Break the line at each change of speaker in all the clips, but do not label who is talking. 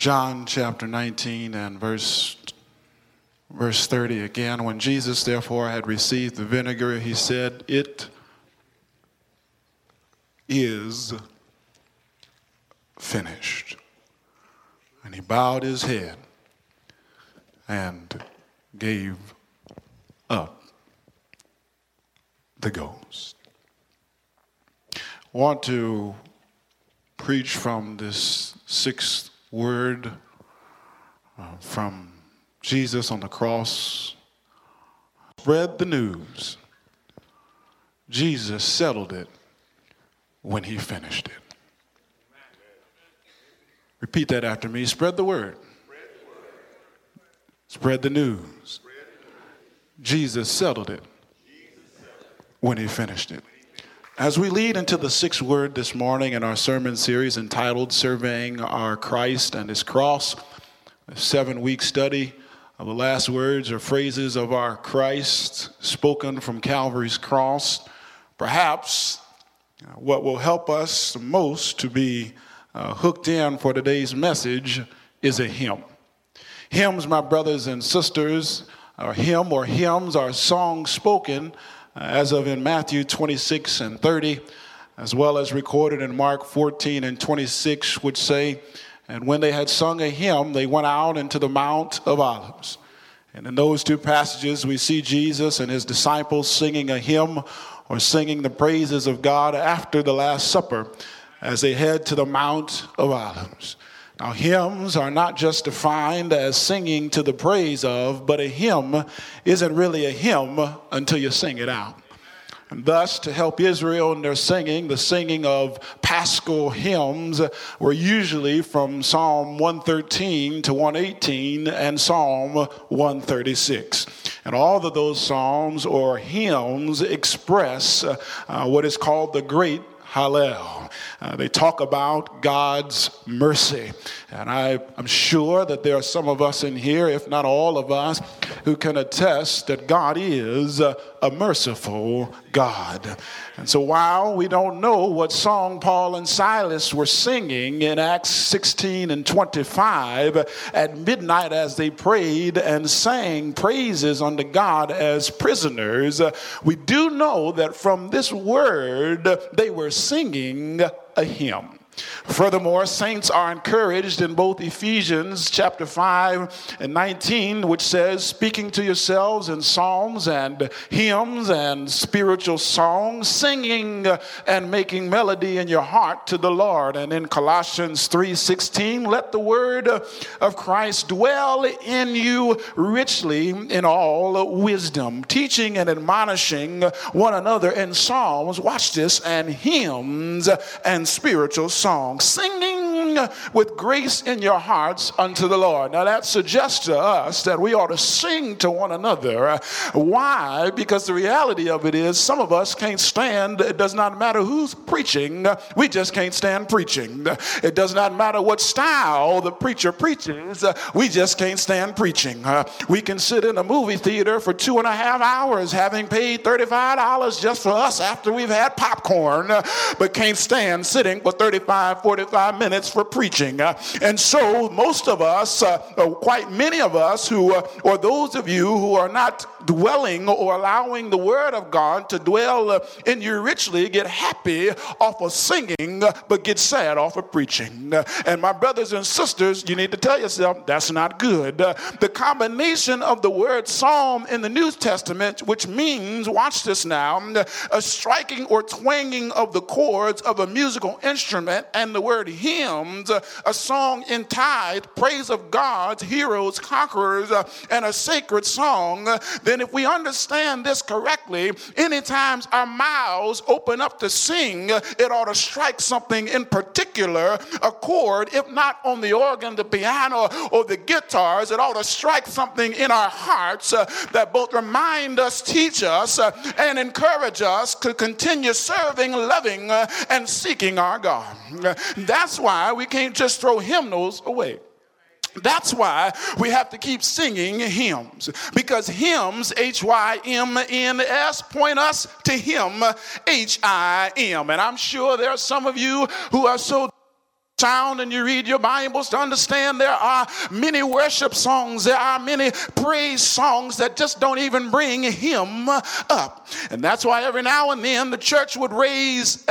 John chapter 19 and verse 30 again. When Jesus therefore had received the vinegar, he said, "It is finished." And he bowed his head and gave up the ghost. I want to preach from this sixth word from Jesus on the cross. Spread the news. Jesus settled it when he finished it. Repeat that after me. Spread the word. Spread the news. Jesus settled it when he finished it. As we lead into the sixth word this morning in our sermon series entitled Surveying Our Christ and His Cross, a 7-week study of the last words or phrases of our Christ spoken from Calvary's cross, perhaps what will help us most to be hooked in for today's message is a hymn. Hymns, my brothers and sisters, or hymns are songs spoken as of in Matthew 26 and 30, as well as recorded in Mark 14 and 26, which say, "And when they had sung a hymn, they went out into the Mount of Olives." And in those two passages, we see Jesus and his disciples singing a hymn or singing the praises of God after the Last Supper as they head to the Mount of Olives. Now, hymns are not just defined as singing to the praise of, but a hymn isn't really a hymn until you sing it out. And thus, to help Israel in their singing, the singing of Paschal hymns were usually from Psalm 113 to 118 and Psalm 136. And all of those psalms or hymns express what is called the Great Hallel. They talk about God's mercy. And I'm sure that there are some of us in here, if not all of us, who can attest that God is a merciful God. And so while we don't know what song Paul and Silas were singing in Acts 16 and 25 at midnight as they prayed and sang praises unto God as prisoners, we do know that from this word they were singing a hymn. Furthermore, saints are encouraged in both Ephesians chapter 5 and 19, which says, speaking to yourselves in psalms and hymns and spiritual songs, singing and making melody in your heart to the Lord. And in Colossians 3:16, let the word of Christ dwell in you richly in all wisdom, teaching and admonishing one another in psalms, watch this, and hymns and spiritual songs, singing with grace in your hearts unto the Lord. Now that suggests to us that we ought to sing to one another. Why? Because the reality of it is some of us can't stand, it does not matter who's preaching, we just can't stand preaching. It does not matter what style the preacher preaches, we just can't stand preaching. We can sit in a movie theater for 2.5 hours having paid $35 just for us after we've had popcorn, but can't stand sitting for 45 minutes for preaching. And so most of us, quite many of us who, or those of you who are not dwelling or allowing the word of God to dwell in you richly, get happy off of singing, but get sad off of preaching. And my brothers and sisters, you need to tell yourself that's not good. The combination of the word psalm in the New Testament, which means, watch this now, a striking or twanging of the chords of a musical instrument, and the word hymns, a song in tithe, praise of God's heroes, conquerors, and a sacred song, then if we understand this correctly, anytime our mouths open up to sing, it ought to strike something in particular, a chord, if not on the organ, the piano, or the guitars, it ought to strike something in our hearts that both remind us, teach us, and encourage us to continue serving, loving, and seeking our God. That's why we can't just throw hymnals away. That's why we have to keep singing hymns, because hymns, H-Y-M-N-S, point us to him, H-I-M. And I'm sure there are some of you who are so town and you read your Bibles to understand there are many worship songs, there are many praise songs that just don't even bring him up. And that's why every now and then the church would raise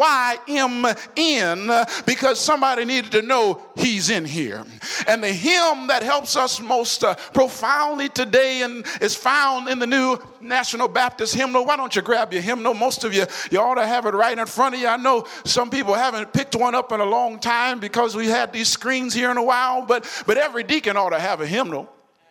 H-Y-M-N because somebody needed to know he's in here. And the hymn that helps us most profoundly today and is found in the New National Baptist Hymnal. Why don't you grab your hymnal? Most of you ought to have it right in front of you. I know some people haven't picked one up in a long time because we had these screens here in a while, but every deacon ought to have a hymnal.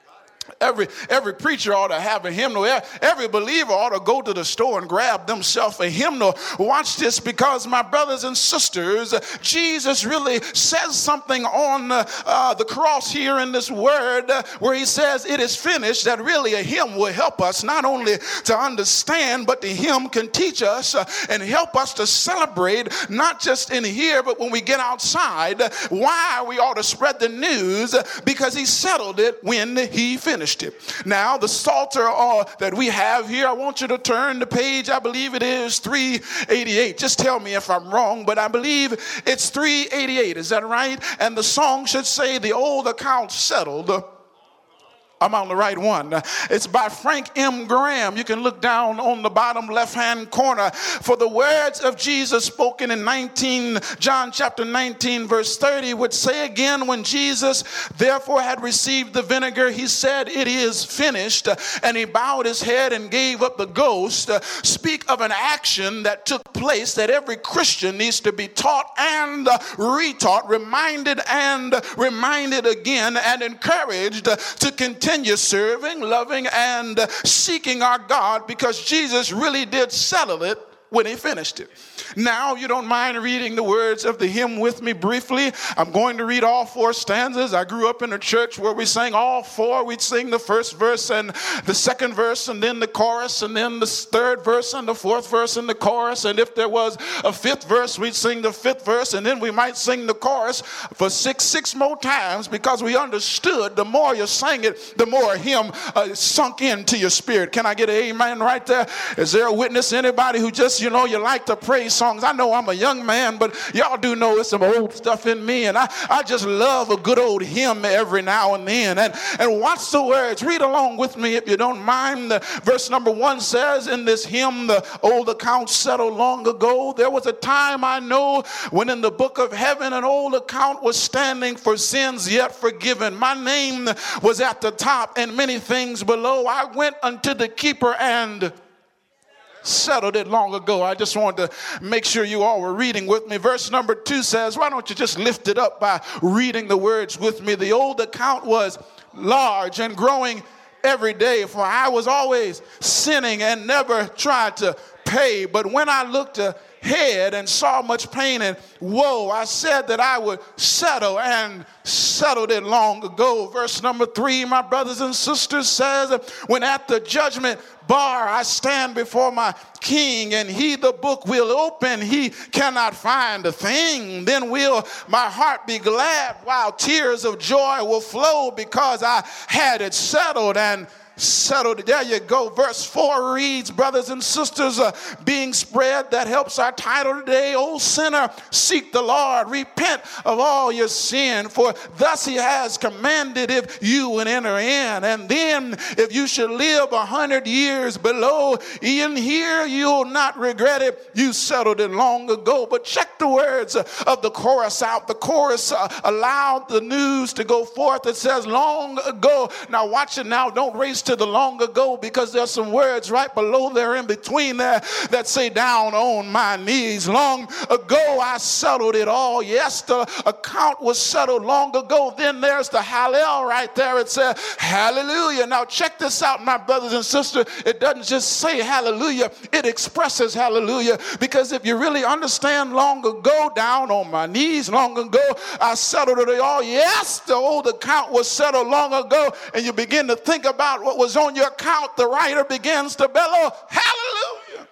Every preacher ought to have a hymnal. Every believer ought to go to the store and grab themselves a hymnal. Watch this, because my brothers and sisters, Jesus really says something on the cross here in this word where he says it is finished, that really a hymn will help us not only to understand, but the hymn can teach us and help us to celebrate, not just in here, but when we get outside, why we ought to spread the news, because he settled it when he finished it. Now, the Psalter that we have here, I want you to turn the page. I believe it is 388. Just tell me if I'm wrong, but I believe it's 388. Is that right? And the song should say, "The old account settled." I'm on the right one. It's by Frank M. Graham. You can look down on the bottom left-hand corner. For the words of Jesus spoken in John chapter 19, verse 30 would say again, when Jesus therefore had received the vinegar, he said, "It is finished." And he bowed his head and gave up the ghost. Speak of an action that took place that every Christian needs to be taught and retaught, reminded and reminded again, and encouraged to continue serving, loving, and seeking our God, because Jesus really did settle it when he finished it. Now, you don't mind reading the words of the hymn with me briefly. I'm going to read all 4 stanzas. I grew up in a church where we sang all 4. We'd sing the first verse and the second verse and then the chorus and then the third verse and the fourth verse and the chorus. And if there was a 5th verse, we'd sing the 5th verse, and then we might sing the chorus for six more times, because we understood the more you sang it, the more hymn sunk into your spirit. Can I get an amen right there? Is there a witness? Anybody who just, you like to praise songs? I know I'm a young man, but y'all do know it's some old stuff in me, and I just love a good old hymn every now and then. And watch the words. Read along with me if you don't mind. Verse number 1 says, in this hymn, "The old account settled long ago. There was a time, I know, when in the book of heaven an old account was standing for sins yet forgiven. My name was at the top and many things below. I went unto the keeper and settled it long ago." I just wanted to make sure you all were reading with me. Verse number 2 says, why don't you just lift it up by reading the words with me? "The old account was large and growing every day, for I was always sinning and never tried to pay. But when I looked ahead and saw much pain and woe, I said that I would settle, and settled it long ago." Verse number 3, my brothers and sisters, says, "When at the judgment bar I stand before my king, and he the book will open, he cannot find a thing. Then will my heart be glad, while tears of joy will flow, because I had it settled and settled." There you go. Verse 4 reads, brothers and sisters, being spread, that helps our title today. "O sinner, seek the Lord, repent of all your sin, for thus he has commanded, if you would enter in. And then if you should live 100 years below, in here you'll not regret it. You settled it long ago." But check the words of the chorus out. The chorus allowed the news to go forth. It says, "Long ago." Now watch it now. Don't race to the long ago, because there's some words right below there in between there that say, "Down on my knees. Long ago I settled it all." Yes, the account was settled long ago. Then there's the Hallel right there. It says hallelujah. Now check this out, my brothers and sisters. It doesn't just say hallelujah, it expresses hallelujah. Because if you really understand long ago, down on my knees, long ago I settled it all. Yes, the old account was settled long ago. And you begin to think about what was on your account, the writer begins to bellow, hallelujah.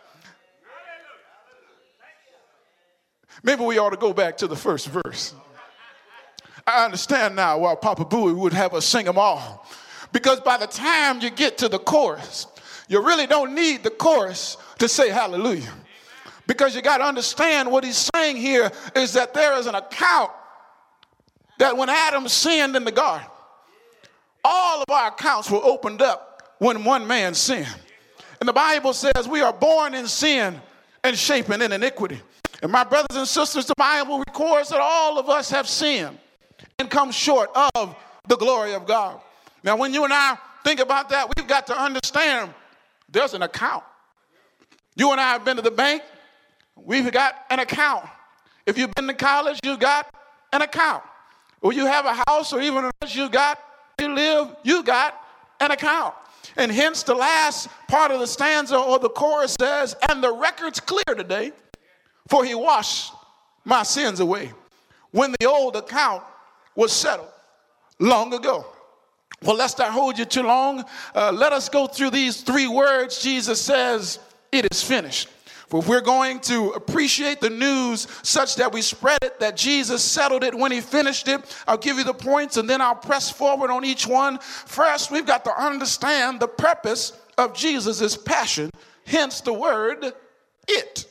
Maybe we ought to go back to the first verse. I understand now why Papa Bowie would have us sing them all. Because by the time you get to the chorus, you really don't need the chorus to say hallelujah. Because you got to understand what he's saying here is that there is an account that when Adam sinned in the garden, all of our accounts were opened up when one man sinned. And the Bible says we are born in sin and shapen in iniquity. And my brothers and sisters, the Bible records that all of us have sinned and come short of the glory of God. Now, when you and I think about that, we've got to understand there's an account. You and I have been to the bank. We've got an account. If you've been to college, you've got an account. Or you have a house, or even you live, you got an account. And hence the last part of the stanza or the chorus says, and the record's clear today, for he washed my sins away, when the old account was settled long ago. Well, lest I hold you too long, let us go through these three words. Jesus says, it is finished. For if we're going to appreciate the news such that we spread it, that Jesus settled it when he finished it, I'll give you the points and then I'll press forward on each one. First, we've got to understand the purpose of Jesus' passion, hence the word it.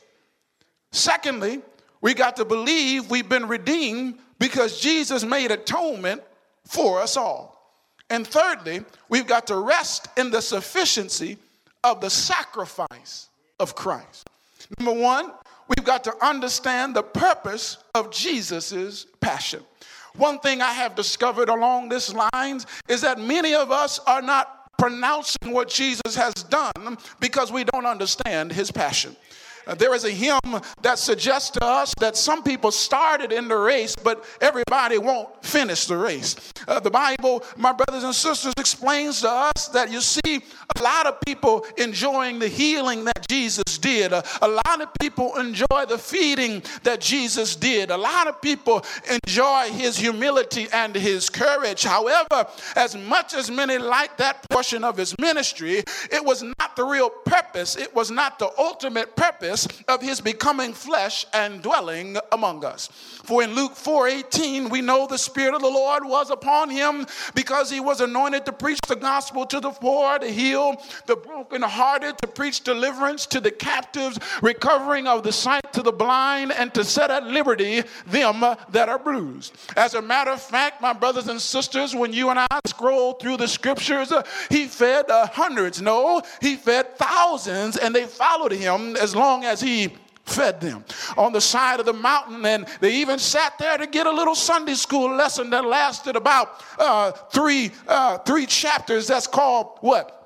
Secondly, we got to believe we've been redeemed because Jesus made atonement for us all. And thirdly, we've got to rest in the sufficiency of the sacrifice of Christ. Number one, we've got to understand the purpose of Jesus' passion. One thing I have discovered along these lines is that many of us are not pronouncing what Jesus has done because we don't understand his passion. There is a hymn that suggests to us that some people started in the race, but everybody won't finish the race. The Bible, my brothers and sisters, explains to us that you see a lot of people enjoying the healing that Jesus did. A lot of people enjoy the feeding that Jesus did. A lot of people enjoy his humility and his courage. However, as much as many like that portion of his ministry, it was not the real purpose. It was not the ultimate purpose of his becoming flesh and dwelling among us. For in Luke 4:18, we know the Spirit of the Lord was upon him because he was anointed to preach the gospel to the poor, to heal the brokenhearted, to preach deliverance to the captives, recovering of the sight to the blind, and to set at liberty them that are bruised. As a matter of fact, my brothers and sisters, when you and I scroll through the scriptures, he fed hundreds. No, he fed thousands, and they followed him as long as he fed them on the side of the mountain. And they even sat there to get a little Sunday school lesson that lasted about three chapters. That's called what?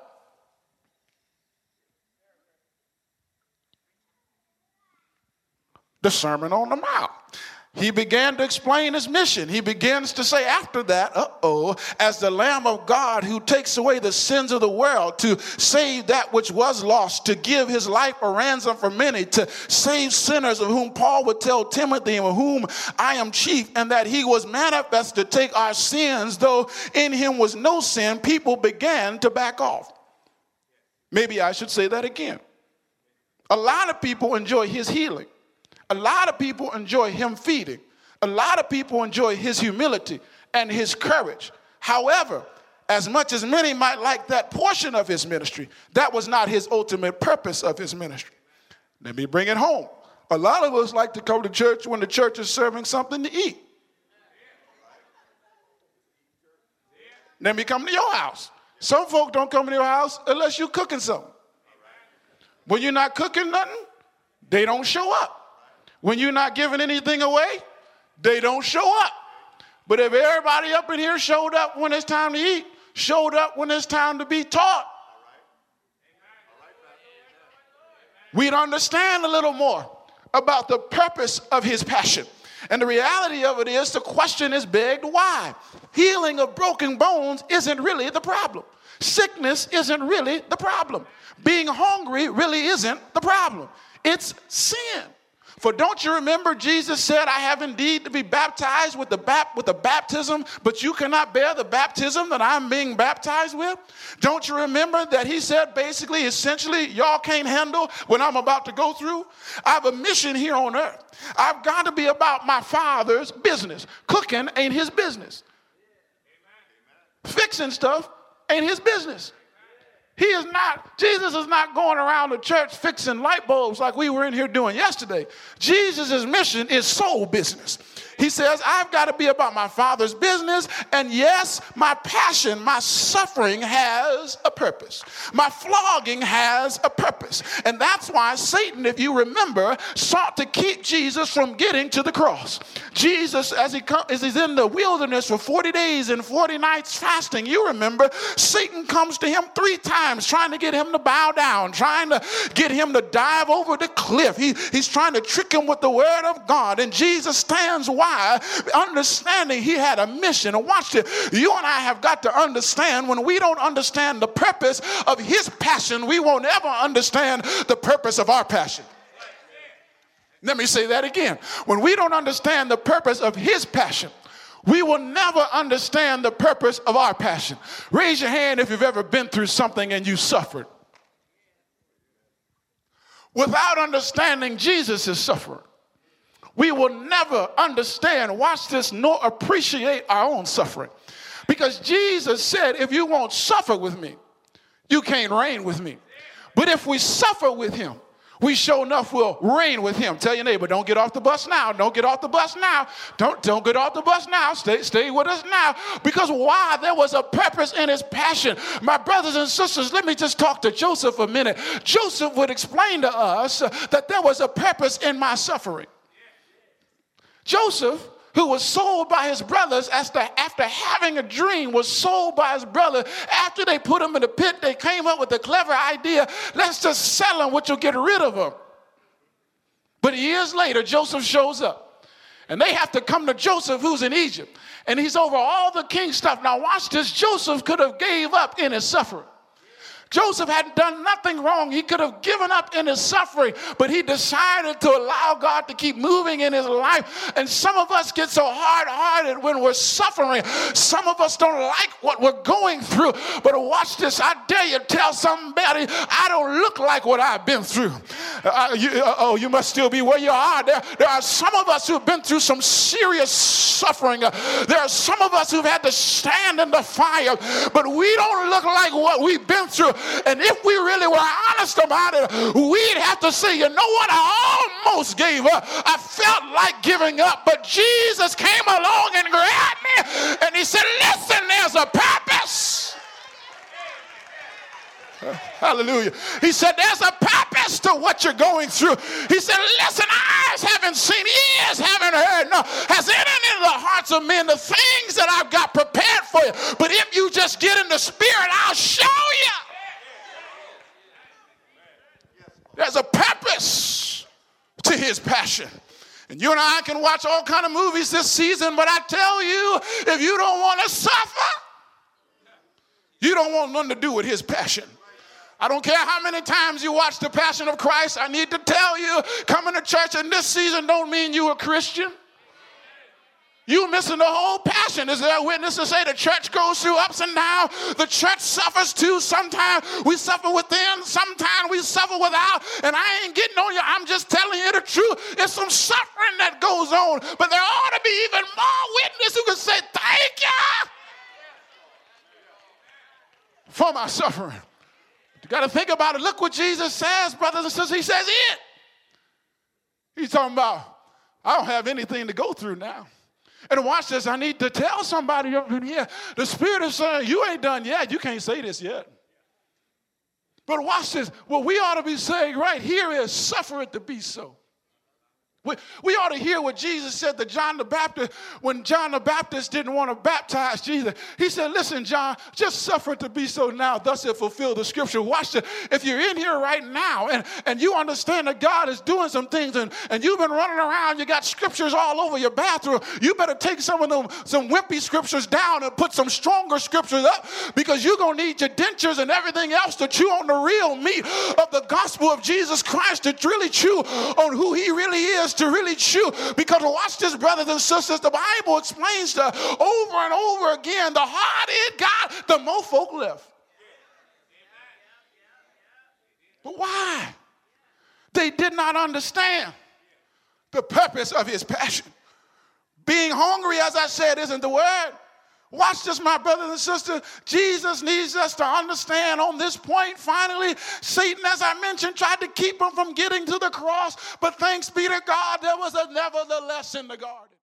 The Sermon on the Mount. He began to explain his mission. He begins to say after that, as the Lamb of God who takes away the sins of the world, to save that which was lost, to give his life a ransom for many, to save sinners, of whom Paul would tell Timothy, and of whom I am chief, and that he was manifest to take our sins, though in him was no sin. People began to back off. Maybe I should say that again. A lot of people enjoy his healing. A lot of people enjoy him feeding. A lot of people enjoy his humility and his courage. However, as much as many might like that portion of his ministry, that was not his ultimate purpose of his ministry. Let me bring it home. A lot of us like to come to church when the church is serving something to eat. Let me come to your house. Some folk don't come to your house unless you're cooking something. When you're not cooking nothing, they don't show up. When you're not giving anything away, they don't show up. But if everybody up in here showed up when it's time to eat, showed up when it's time to be taught, we'd understand a little more about the purpose of his passion. And the reality of it is, the question is begged, why? Healing of broken bones isn't really the problem. Sickness isn't really the problem. Being hungry really isn't the problem. It's sin. For don't you remember Jesus said, I have indeed to be baptized with the baptism, but you cannot bear the baptism that I'm being baptized with? Don't you remember that he said basically, essentially, y'all can't handle what I'm about to go through? I have a mission here on earth. I've got to be about my Father's business. Cooking ain't his business. Fixing stuff ain't his business. Jesus is not going around the church fixing light bulbs like we were in here doing yesterday. Jesus' mission is soul business. He says, I've got to be about my Father's business. And yes, my passion, my suffering has a purpose. My flogging has a purpose. And that's why Satan, if you remember, sought to keep Jesus from getting to the cross. Jesus, as he's in the wilderness for 40 days and 40 nights fasting, you remember, Satan comes to him 3 times trying to get him to bow down, trying to get him to dive over the cliff. He's trying to trick him with the word of God. And Jesus stands wide, understanding he had a mission. And watch it. You and I have got to understand, when we don't understand the purpose of his passion, we won't ever understand the purpose of our passion. Let me say that again. When we don't understand the purpose of his passion, we will never understand the purpose of our passion. Raise your hand if you've ever been through something and you suffered. Without understanding Jesus' suffering, we will never understand, watch this, nor appreciate our own suffering. Because Jesus said, if you won't suffer with me, you can't reign with me. But if we suffer with him, we sure enough will reign with him. Tell your neighbor, don't get off the bus now. Don't get off the bus now. Don't get off the bus now. Stay with us now. Because why? There was a purpose in his passion. My brothers and sisters, let me just talk to Joseph a minute. Joseph would explain to us that there was a purpose in my suffering. Joseph, who was sold by his brothers after having a dream, was sold by his brother. After they put him in the pit, they came up with a clever idea. Let's just sell him, which will get rid of him. But years later, Joseph shows up. And they have to come to Joseph, who's in Egypt. And he's over all the king's stuff. Now watch this. Joseph could have gave up in his suffering. Joseph hadn't done nothing wrong. He could have given up in his suffering, but he decided to allow God to keep moving in his life. And some of us get so hard-hearted when we're suffering. Some of us don't like what we're going through. But watch this. I dare you tell somebody, I don't look like what I've been through. You must still be where you are. There are some of us who've been through some serious suffering. There are some of us who've had to stand in the fire, but we don't look like what we've been through. And if we really were honest about it, we'd have to say, you know what? I almost gave up. I felt like giving up, but Jesus came along and grabbed me, and he said, listen, there's a purpose. Hallelujah. He said, there's a purpose to what you're going through. He said, listen, eyes haven't seen, ears haven't heard, no, has entered into the hearts of men the things that I've got prepared for you. But if you just get in the spirit, I'll show you. There's a purpose to his passion. And you and I can watch all kind of movies this season, but I tell you, if you don't want to suffer, you don't want nothing to do with his passion. I don't care how many times you watch The Passion of Christ. I need to tell you, coming to church in this season don't mean you're a Christian. You're missing the whole passion. Is there a witness to say the church goes through ups and downs? The church suffers too. Sometimes we suffer within, sometimes we suffer without. And I ain't getting on you. I'm just telling you the truth. There's some suffering that goes on. But there ought to be even more witnesses who can say, thank you for my suffering. You got to think about it. Look what Jesus says, brothers and sisters. He says it. He's talking about, I don't have anything to go through now. And watch this. I need to tell somebody up in here. The Spirit is saying, you ain't done yet. You can't say this yet. But watch this. What we ought to be saying right here is, suffer it to be so. We ought to hear what Jesus said to John the Baptist when John the Baptist didn't want to baptize Jesus. He said, listen, John, just suffer it to be so now. Thus it fulfilled the scripture. Watch this. If you're in here right now and you understand that God is doing some things and you've been running around, you got scriptures all over your bathroom, you better take some of them, some wimpy scriptures down and put some stronger scriptures up, because you're going to need your dentures and everything else to chew on the real meat of the gospel of Jesus Christ, to really chew on who he really is, to really chew. Because watch this, brothers and sisters, the Bible explains to over and over again, the harder it got, the more folk left. But why? They did not understand the purpose of his passion. Being hungry, as I said, isn't the word. Watch this, my brothers and sisters. Jesus needs us to understand on this point. Finally, Satan, as I mentioned, tried to keep him from getting to the cross. But thanks be to God, there was a nevertheless in the garden.